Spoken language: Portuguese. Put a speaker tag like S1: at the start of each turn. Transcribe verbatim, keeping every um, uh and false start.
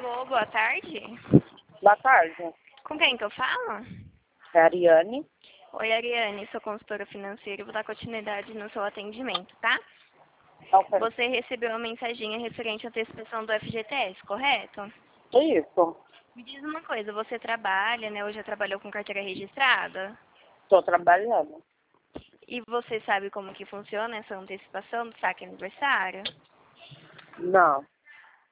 S1: Alô, boa tarde.
S2: Boa tarde.
S1: Com quem que eu falo?
S2: É a Ariane.
S1: Oi, Ariane, sou consultora financeira e vou dar continuidade no seu atendimento, tá?
S2: Ok.
S1: Você recebeu uma mensaginha referente à antecipação do F G T S, correto?
S2: Isso.
S1: Me diz uma coisa, você trabalha, né, ou já trabalhou com carteira registrada?
S2: Estou trabalhando.
S1: E você sabe como que funciona essa antecipação do saque aniversário?
S2: Não.